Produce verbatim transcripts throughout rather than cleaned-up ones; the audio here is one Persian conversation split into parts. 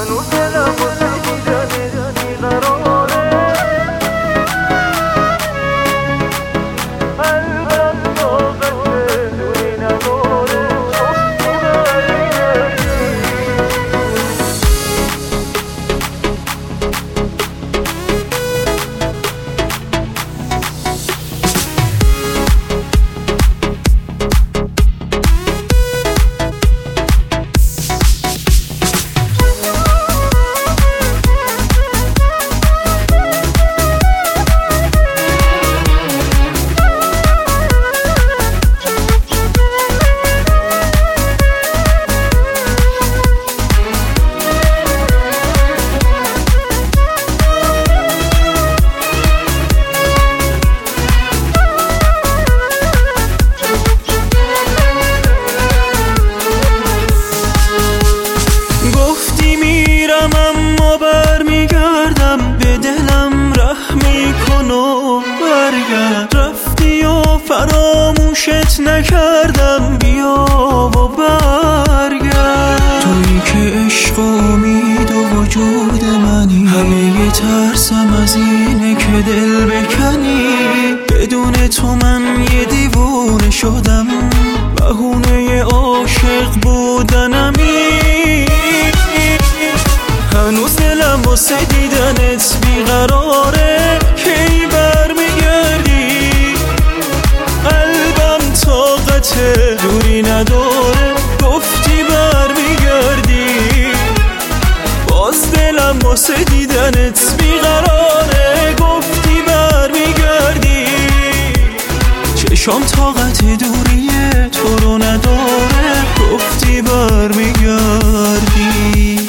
هنوز دلم واسه دیدنت بیقراره، قلبم طاقت دوری نداره، گفتی برمیگردی. اما برمیگردم، به دلم رحم میکن و برگرد. رفتی و فراموشت نکردم، بیا و برگرد. تویی که عشق و امید و وجود منی، همه ترسم از اینه که دل بکنی. بدون تو من یه دیوونه شدم، بهونه عاشق بودنمی. هنوز دلم واسه دیدنت بیقراره، کی برمیگردی؟ قلبم طاقت دوری نداره، گفتی برمیگردی. باز دلم واسه دیدنت بیقراره، گفتی برمیگردی. چشام طاقت دوری تو رو نداره، گفتی برمیگردی.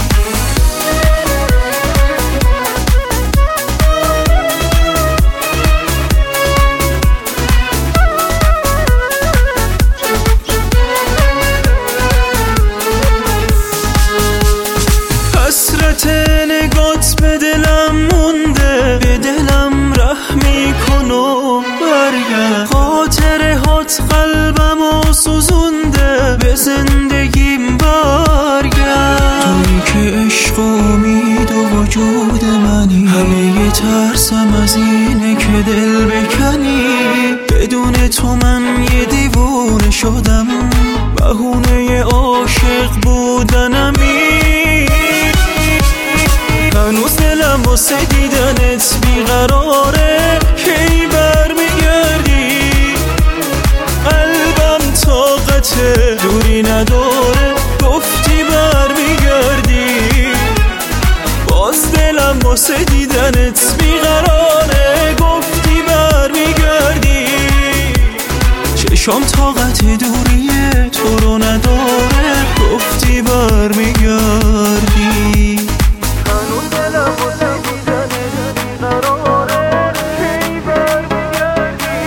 حسرت نگات به دلم مونده، به دلم رحم میکن و برگرد. خاطره هات قلبم و سوزونده، به زندگیم برگرد. تویی که عشق و امید و وجود منی، همه ترسم از اینه که دل بکنی. بدون تو من یه دیوونه شدم، بهونه عاشق بودنمی. هنوز دلم واسه دیدنت بیقراره، کی برمیگردی؟ قلبم طاقت دوری نداره، گفتی برمیگردی. باز دلم واسه دیدنت بیقراره، گفتی برمیگردی. چشام طاقت دوری تو رو نداره، گفتی برمیگردی. هنوز دلم واسه دیدنت بیقراره، کی برمیگردی؟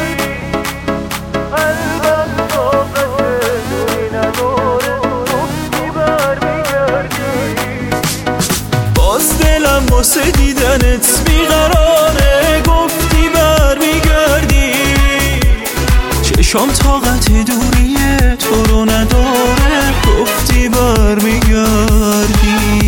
قلبم طاقت دوری نداره، گفتی برمیگردی. باز دلم واسه دیدنت بیقراره، گفتی برمیگردی. چشام طاقت دوری تو رو نداره، گفتی برمیگردی.